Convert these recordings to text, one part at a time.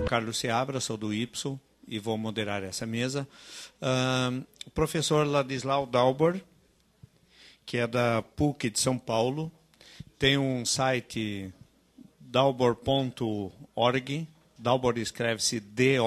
Carlos Seabra, sou do IPSO e vou moderar essa mesa. O professor Ladislau Dalbor, que é da PUC de São Paulo, tem um site dalbor.org. Dalbor escreve-se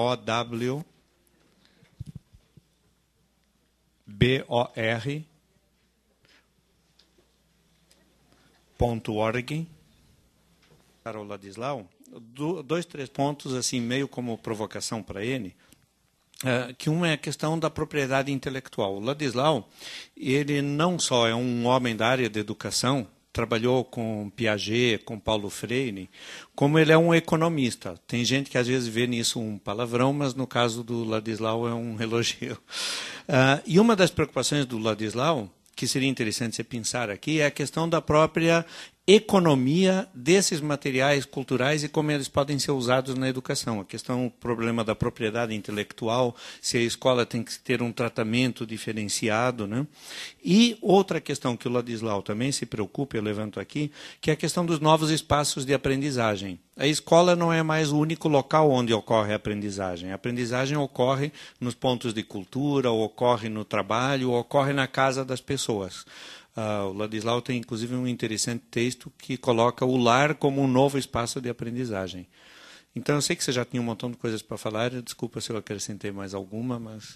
DOWBOR.org. Para o Ladislau, 2, 3 pontos, assim, meio como provocação para ele, que um é a questão da propriedade intelectual. O Ladislau, ele não só é um homem da área da educação, trabalhou com Piaget, com Paulo Freire, como ele é um economista. Tem gente que às vezes vê nisso um palavrão, mas no caso do Ladislau é um elogio. E uma das preocupações do Ladislau, que seria interessante você pensar aqui, é a questão da própria economia desses materiais culturais e como eles podem ser usados na educação. A questão, o problema da propriedade intelectual, se a escola tem que ter um tratamento diferenciado, né? E outra questão que o Ladislau também se preocupa, eu levanto aqui, que é a questão dos novos espaços de aprendizagem. A escola não é mais o único local onde ocorre a aprendizagem. A aprendizagem ocorre nos pontos de cultura, ocorre no trabalho, ocorre na casa das pessoas. O Ladislau tem, inclusive, um interessante texto que coloca o lar como um novo espaço de aprendizagem. Então, eu sei que você já tinha um montão de coisas para falar, desculpa se eu acrescentei mais alguma, mas...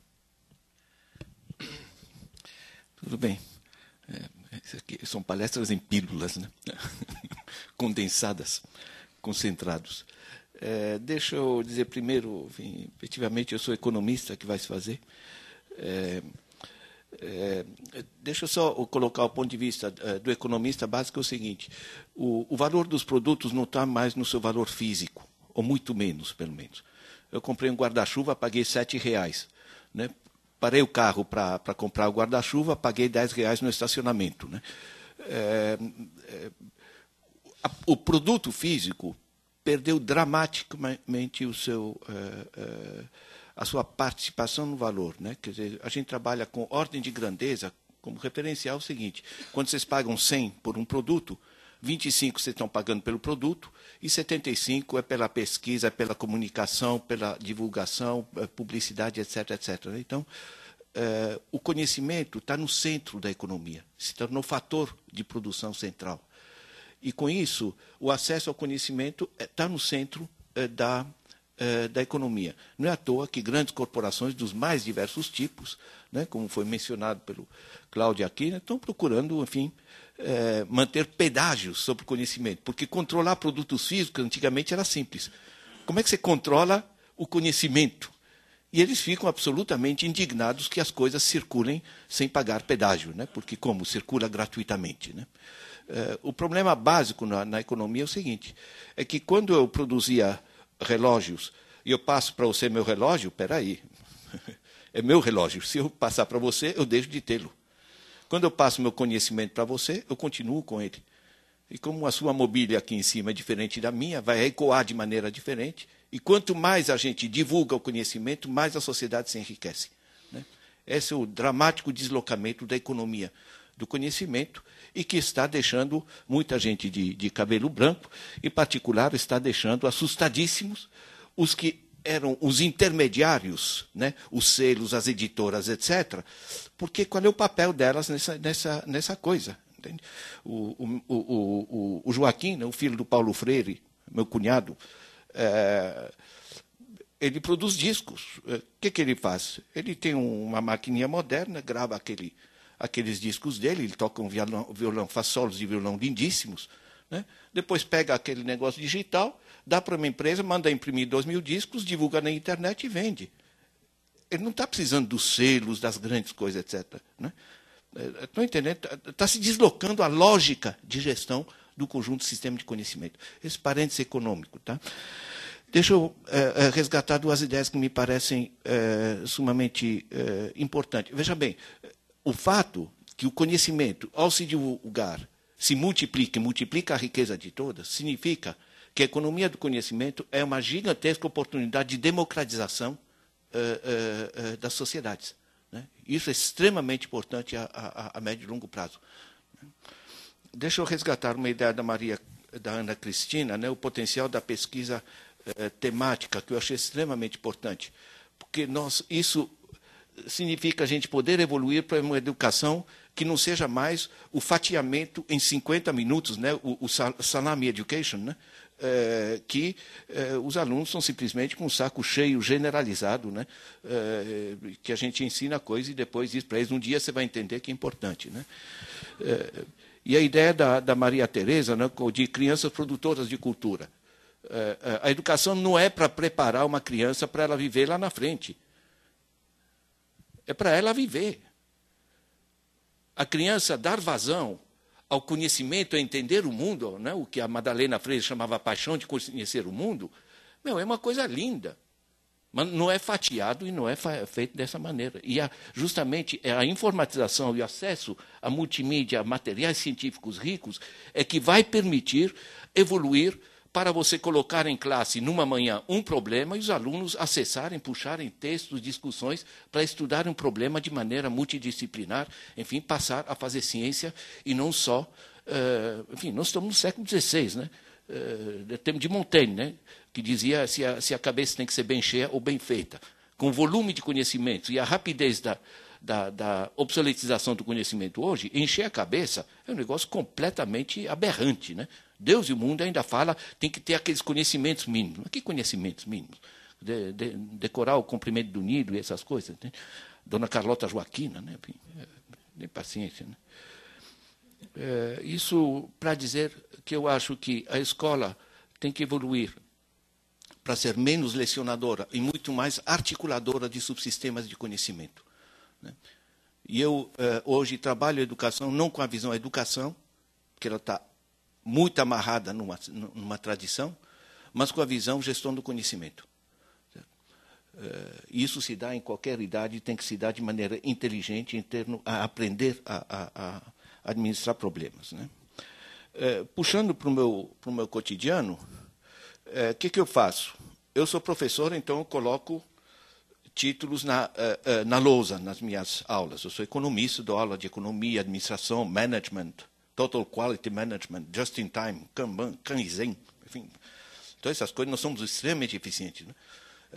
Tudo bem. Isso aqui são palestras em pílulas, né? Condensadas, concentrados. Deixa eu dizer primeiro, enfim, efetivamente, eu sou economista, que vai se fazer. Deixa eu só colocar o ponto de vista do economista básico, é o seguinte: o valor dos produtos não está mais no seu valor físico, ou muito menos, pelo menos. Eu comprei um guarda-chuva, paguei R$7, né? Parei o carro para comprar o guarda-chuva, paguei R$10 no estacionamento, né? O produto físico perdeu dramaticamente a sua participação no valor, né? Quer dizer, a gente trabalha com ordem de grandeza como referencial o seguinte: quando vocês pagam 100 por um produto, 25 vocês estão pagando pelo produto e 75 é pela pesquisa, é pela comunicação, pela divulgação, publicidade, etc, etc. Então, o conhecimento está no centro da economia, se tornou fator de produção central. E, com isso, o acesso ao conhecimento está no centro da economia. Não é à toa que grandes corporações dos mais diversos tipos, né, como foi mencionado pelo Cláudio aqui, né, estão procurando, enfim, manter pedágios sobre o conhecimento, porque controlar produtos físicos antigamente era simples. Como é que você controla o conhecimento? E eles ficam absolutamente indignados que as coisas circulem sem pagar pedágio, né, porque como? Circula gratuitamente, né? O problema básico na economia é o seguinte: é que quando eu produzia relógios e eu passo para você meu relógio, peraí, é meu relógio. Se eu passar para você, eu deixo de tê-lo. Quando eu passo meu conhecimento para você, eu continuo com ele. E como a sua mobília aqui em cima é diferente da minha, vai ecoar de maneira diferente. E quanto mais a gente divulga o conhecimento, mais a sociedade se enriquece, né? Esse é o dramático deslocamento da economia do conhecimento e que está deixando muita gente de cabelo branco, em particular está deixando assustadíssimos os que eram os intermediários, né, os selos, as editoras, etc., porque qual é o papel delas nessa coisa? Entende? O Joaquim, né, o filho do Paulo Freire, meu cunhado, ele produz discos. O que ele faz? Ele tem uma maquininha moderna, grava aqueles discos dele, ele toca um violão, faz solos de violão lindíssimos, né? Depois pega aquele negócio digital, dá para uma empresa, manda imprimir 2.000 discos, divulga na internet e vende. Ele não está precisando dos selos, das grandes coisas, etc., né? Estão entendendo? Está se deslocando a lógica de gestão do conjunto do sistema de conhecimento. Esse parênteses econômico. Tá? Deixa eu resgatar duas ideias que me parecem sumamente importantes. Veja bem, o fato que o conhecimento, ao se divulgar, se multiplica e multiplica a riqueza de todas, significa que a economia do conhecimento é uma gigantesca oportunidade de democratização das sociedades, né? Isso é extremamente importante a médio e longo prazo. Deixa eu resgatar uma ideia da Ana Cristina, né, o potencial da pesquisa temática que eu achei extremamente importante, porque isso significa a gente poder evoluir para uma educação que não seja mais o fatiamento em 50 minutos, né, o salami education, né, que os alunos são simplesmente com um saco cheio generalizado, né, que a gente ensina coisa e depois diz para eles, um dia você vai entender que é importante. Né. E a ideia da Maria Tereza, né, de crianças produtoras de cultura. A educação não é para preparar uma criança para ela viver lá na frente. É para ela viver. A criança dar vazão ao conhecimento, a entender o mundo, né, o que a Madalena Freire chamava paixão de conhecer o mundo, é uma coisa linda. Mas não é fatiado e não é feito dessa maneira. E justamente a informatização e o acesso a multimídia, a materiais científicos ricos, é que vai permitir evoluir para você colocar em classe, numa manhã, um problema e os alunos acessarem, puxarem textos, discussões, para estudar um problema de maneira multidisciplinar, enfim, passar a fazer ciência e não só... enfim, nós estamos no século XVI, né? Tempo de Montaigne, né? Que dizia se a cabeça tem que ser bem cheia ou bem feita. Com o volume de conhecimentos e a rapidez da obsoletização do conhecimento hoje, encher a cabeça é um negócio completamente aberrante, né? Deus e o mundo ainda fala, tem que ter aqueles conhecimentos mínimos. Que conhecimentos mínimos? Decorar o comprimento do Nilo e essas coisas. Né? Dona Carlota Joaquina, né? Nem paciência. Né? Isso para dizer que eu acho que a escola tem que evoluir para ser menos lecionadora e muito mais articuladora de subsistemas de conhecimento. Né? E eu hoje trabalho a educação não com a visão da educação, porque ela está muito amarrada numa tradição, mas com a visão gestão do conhecimento. Isso se dá em qualquer idade, tem que se dar de maneira inteligente, em termos a aprender a administrar problemas. Né? Puxando para o meu cotidiano, o que eu faço? Eu sou professor, então eu coloco títulos na lousa, nas minhas aulas. Eu sou economista, dou aula de economia, administração, management, Total Quality Management, Just in Time, Kanban, Kaizen, enfim. Então, essas coisas nós somos extremamente eficientes. Né?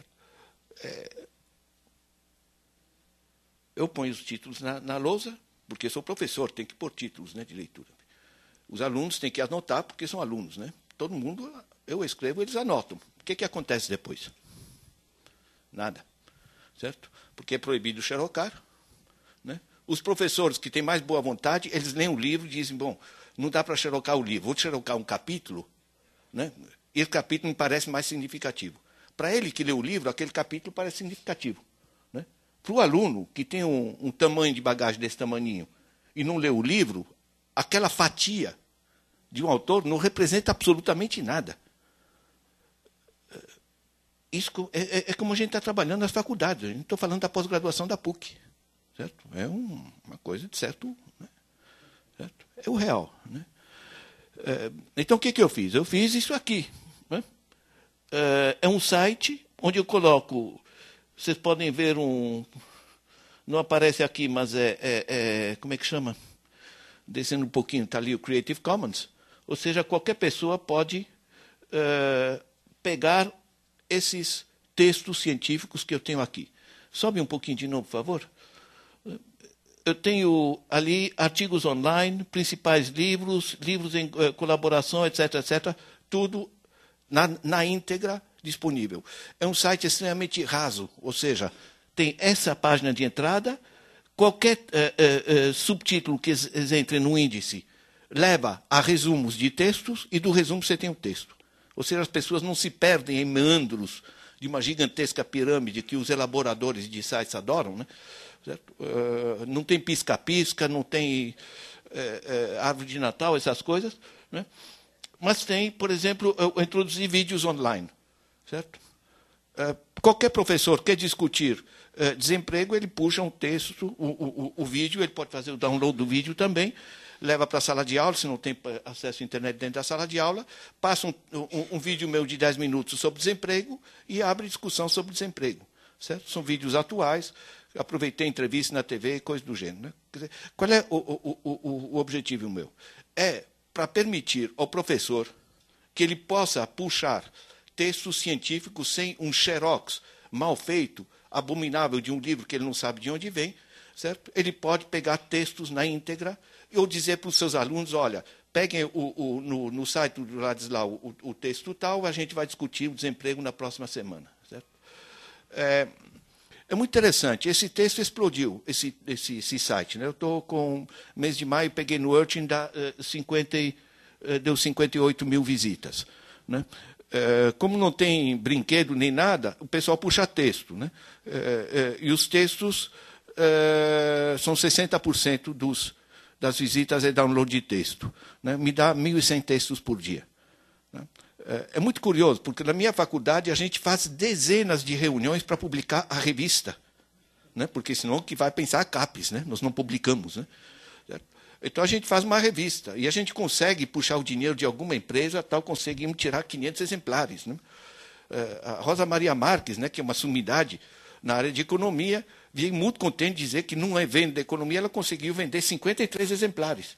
Eu ponho os títulos na lousa, porque sou professor, tem que pôr títulos, né, de leitura. Os alunos têm que anotar, porque são alunos. Né? Todo mundo, eu escrevo, eles anotam. O que acontece depois? Nada. Certo? Porque é proibido xerocar. Né? Os professores que têm mais boa vontade, eles leem o livro e dizem, bom, não dá para xerocar o livro, vou xerocar um capítulo, né? E esse capítulo me parece mais significativo. Para ele que lê o livro, aquele capítulo parece significativo. Né? Para o aluno que tem um tamanho de bagagem desse tamaninho e não lê o livro, aquela fatia de um autor não representa absolutamente nada. Isso é como a gente está trabalhando nas faculdades. A gente está falando da pós-graduação da PUC. Certo? É uma coisa de certo, né? Certo? É o real. Né? Então, o que eu fiz? Eu fiz isso aqui. Né? É um site onde eu coloco... Vocês podem ver não aparece aqui, mas como é que chama? Descendo um pouquinho, está ali o Creative Commons. Ou seja, qualquer pessoa pode pegar esses textos científicos que eu tenho aqui. Sobe um pouquinho de novo, por favor. Eu tenho ali artigos online, principais livros em colaboração, etc., etc., tudo na íntegra disponível. É um site extremamente raso, ou seja, tem essa página de entrada, qualquer subtítulo que entre no índice leva a resumos de textos e do resumo você tem o texto. Ou seja, as pessoas não se perdem em meandros de uma gigantesca pirâmide que os elaboradores de sites adoram, né? Não tem pisca-pisca, não tem árvore de Natal, essas coisas. Né? Mas tem, por exemplo, eu introduzi vídeos online. Certo? Qualquer professor quer discutir desemprego, ele puxa um texto, o vídeo, ele pode fazer o download do vídeo também, leva para a sala de aula, se não tem acesso à internet dentro da sala de aula, passa um vídeo meu de 10 minutos sobre desemprego e abre discussão sobre desemprego. Certo? São vídeos atuais, aproveitei entrevista na TV e coisas do gênero. Né? Quer dizer, qual é o objetivo meu? É para permitir ao professor que ele possa puxar textos científicos sem um xerox mal feito, abominável de um livro que ele não sabe de onde vem, certo? Ele pode pegar textos na íntegra ou dizer para os seus alunos, olha, peguem no site do Ladislau o texto tal, a gente vai discutir o desemprego na próxima semana. Certo? É muito interessante. Esse texto explodiu, esse site. Né? Eu estou com mês de maio, peguei no Urchin, deu 58 mil visitas. Né? Como não tem brinquedo nem nada, o pessoal puxa texto. Né? E os textos são 60% das visitas é download de texto. Né? Me dá 1.100 textos por dia. Né? É muito curioso, porque na minha faculdade a gente faz dezenas de reuniões para publicar a revista. Né? Porque senão que vai pensar a CAPES, né? Nós não publicamos. Né? Então a gente faz uma revista e a gente consegue puxar o dinheiro de alguma empresa, tal, conseguimos tirar 500 exemplares. Né? A Rosa Maria Marques, né, que é uma sumidade na área de economia, vim muito contente de dizer que num evento de economia ela conseguiu vender 53 exemplares.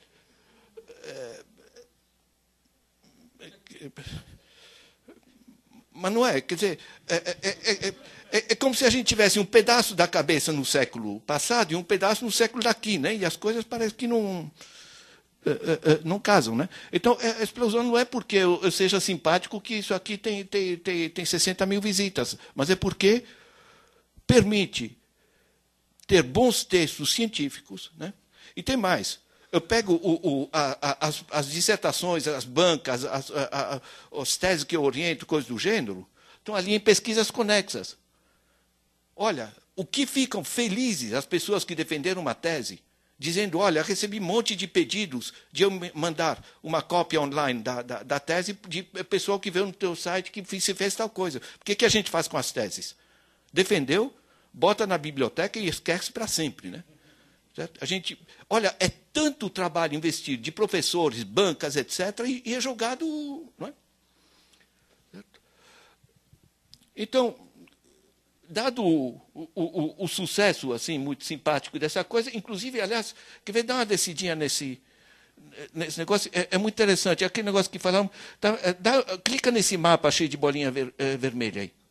Mas não é, quer dizer, é como se a gente tivesse um pedaço da cabeça no século passado e um pedaço no século daqui, né? E as coisas parecem que não casam, né? Então, a explosão não é porque eu seja simpático que isso aqui tem 60 mil visitas, mas é porque permite ter bons textos científicos, né? E tem mais. Eu pego as dissertações, as bancas, as teses que eu oriento, coisas do gênero, estão ali em pesquisas conexas. Olha, o que ficam felizes as pessoas que defenderam uma tese, dizendo, olha, recebi um monte de pedidos de eu mandar uma cópia online da tese de pessoal que veio no teu site que se fez tal coisa. O que a gente faz com as teses? Defendeu, bota na biblioteca e esquece para sempre, né? Certo? A gente, olha, é tanto trabalho investido de professores, bancas, etc., e é jogado. Não é? Certo? Então, dado o sucesso assim muito simpático dessa coisa, inclusive, aliás, quer ver, dar uma descidinha nesse negócio, é muito interessante. É aquele negócio que falamos. Clica nesse mapa cheio de bolinha vermelha aí.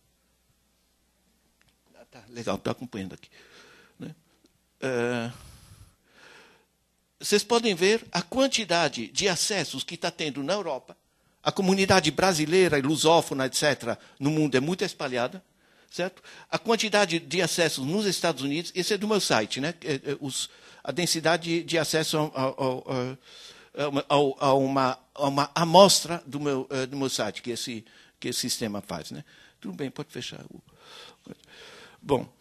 Tá, legal, estou acompanhando aqui. Né? Vocês podem ver a quantidade de acessos que está tendo na Europa. A comunidade brasileira e lusófona, etc., no mundo é muito espalhada. Certo? A quantidade de acessos nos Estados Unidos, esse é do meu site, né? A densidade de acesso a uma amostra do meu site, que esse sistema faz. Né? Tudo bem, pode fechar. Bom,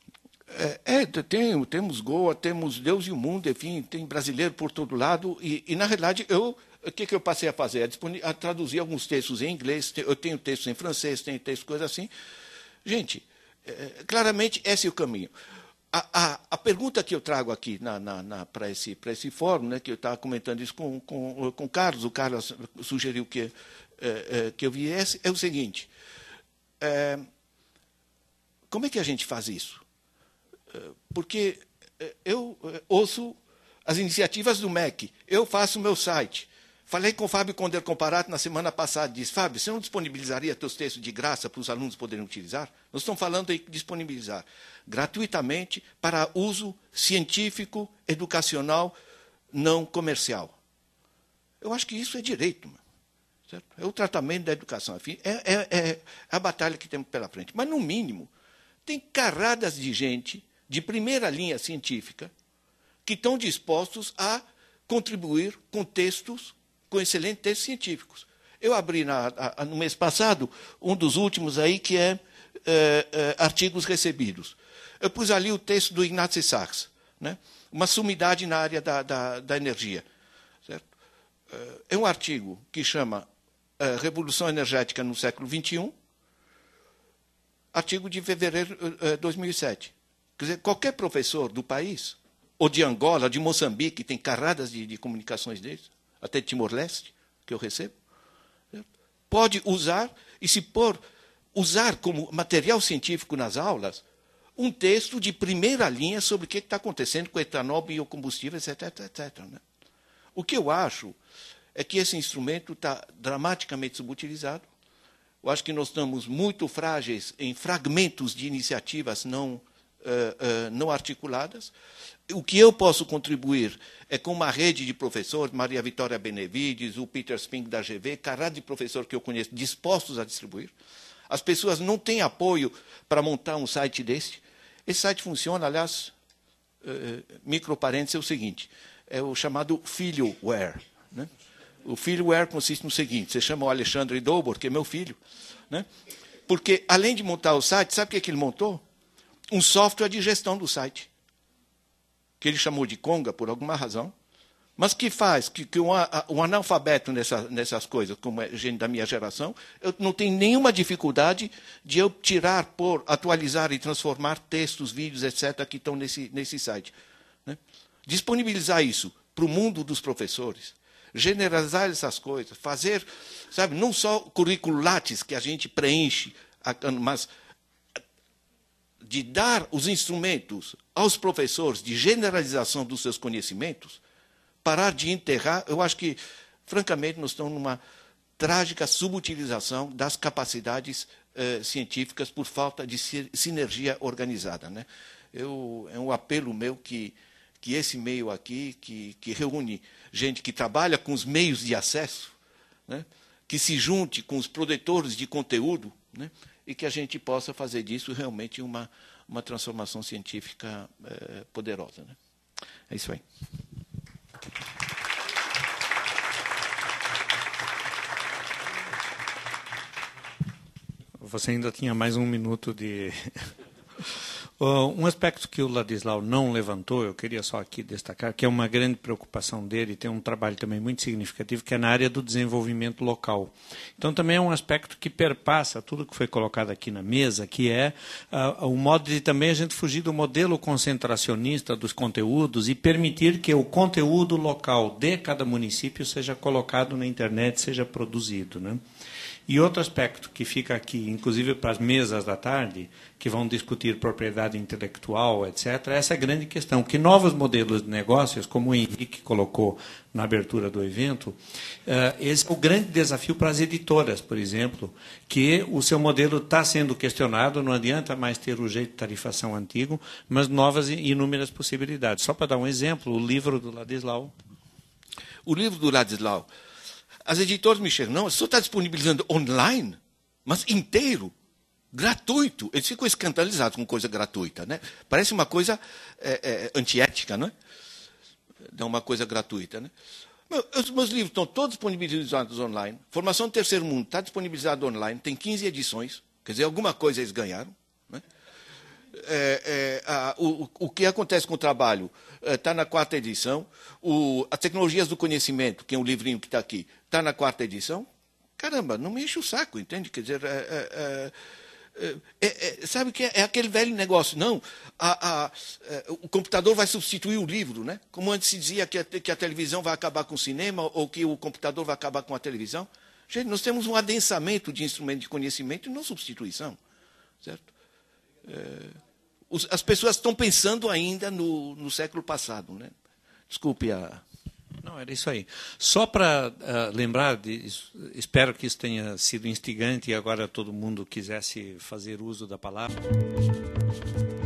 temos Goa, temos Deus e o Mundo, enfim, tem brasileiro por todo lado, e na realidade, o que eu passei a fazer? A traduzir alguns textos em inglês, eu tenho textos em francês, tenho textos, coisas assim. Gente, claramente esse é o caminho. A pergunta que eu trago aqui para esse fórum, né, que eu estava comentando isso com o Carlos, o Carlos sugeriu que eu viesse, é o seguinte. Como é que a gente faz isso? Porque eu ouço as iniciativas do MEC, eu faço o meu site. Falei com o Fábio Conder Comparato na semana passada, disse, Fábio, você não disponibilizaria teus textos de graça para os alunos poderem utilizar? Nós estamos falando em disponibilizar gratuitamente para uso científico, educacional, não comercial. Eu acho que isso é direito. Certo? É o tratamento da educação. É a batalha que temos pela frente. Mas, no mínimo, tem carradas de gente de primeira linha científica que estão dispostos a contribuir com textos, com excelentes textos científicos. Eu abri no mês passado um dos últimos aí, que é artigos recebidos. Eu pus ali o texto do Ignaz Sachs, né? Uma sumidade na área da energia. Certo? É um artigo que chama Revolução Energética no século XXI, artigo de fevereiro de 2007. Quer dizer, qualquer professor do país, ou de Angola, de Moçambique, tem carradas de comunicações deles, até de Timor-Leste, que eu recebo, certo? Pode usar, e se usar como material científico nas aulas, um texto de primeira linha sobre o que está acontecendo com etanol, biocombustível, etc. etc. Né? O que eu acho é que esse instrumento está dramaticamente subutilizado. Eu acho que nós estamos muito frágeis em fragmentos de iniciativas não articuladas. O que eu posso contribuir é com uma rede de professores, Maria Vitória Benevides, o Peter Spink da GV, carrada de professores que eu conheço, dispostos a distribuir. As pessoas não têm apoio para montar um site desse. Esse site funciona, aliás, microparênteses, é o seguinte, é o chamado Filhoware, né? O Filhoware consiste no seguinte, você chama o Alexandre Dobor, que é meu filho, né? Porque, além de montar o site, sabe o que ele montou? Um software de gestão do site, que ele chamou de Conga, por alguma razão, mas que faz que um analfabeto nessas coisas, como é gente da minha geração, eu não tenho nenhuma dificuldade de eu tirar, pôr, atualizar e transformar textos, vídeos, etc., que estão nesse site, né? Disponibilizar isso para o mundo dos professores, generalizar essas coisas, fazer, sabe, não só currículo Lattes que a gente preenche, mas de dar os instrumentos aos professores de generalização dos seus conhecimentos, parar de enterrar. Eu acho que, francamente, nós estamos numa trágica subutilização das capacidades científicas por falta de sinergia organizada, né? É um apelo meu que esse meio aqui, que reúne gente que trabalha com os meios de acesso, né, que se junte com os produtores de conteúdo, né, e que a gente possa fazer disso realmente uma transformação científica poderosa, né? É isso aí. Você ainda tinha mais um minuto de... Um aspecto que o Ladislau não levantou, eu queria só aqui destacar, que é uma grande preocupação dele, tem um trabalho também muito significativo, que é na área do desenvolvimento local. Então, também é um aspecto que perpassa tudo que foi colocado aqui na mesa, que é o modo de também a gente fugir do modelo concentracionista dos conteúdos e permitir que o conteúdo local de cada município seja colocado na internet, seja produzido, né? E outro aspecto que fica aqui, inclusive para as mesas da tarde, que vão discutir propriedade intelectual, etc., essa grande questão, que novos modelos de negócios, como o Henrique colocou na abertura do evento, esse é o grande desafio para as editoras, por exemplo, que o seu modelo está sendo questionado, não adianta mais ter o jeito de tarifação antigo, mas novas e inúmeras possibilidades. Só para dar um exemplo, o livro do Ladislau. O livro do Ladislau, as editoras me chegam, não, só está disponibilizando online, mas inteiro, gratuito. Eles ficam escandalizados com coisa gratuita, né? Parece uma coisa antiética, não é? É uma coisa gratuita, né? Os meus livros estão todos disponibilizados online. Formação do Terceiro Mundo está disponibilizado online, tem 15 edições, quer dizer, alguma coisa eles ganharam, né? O que acontece com o trabalho está na 4ª edição. As Tecnologias do Conhecimento, que é um livrinho que está aqui, está na 4ª edição. Caramba, não me enche o saco, entende? Quer dizer, sabe que é aquele velho negócio. Não, o computador vai substituir o livro, né? Como antes se dizia que a televisão vai acabar com o cinema ou que o computador vai acabar com a televisão. Gente, nós temos um adensamento de instrumento de conhecimento e não substituição, certo? As pessoas estão pensando ainda no século passado, né? Desculpe a... Não, era isso aí. Só para lembrar, espero que isso tenha sido instigante e agora todo mundo quisesse fazer uso da palavra.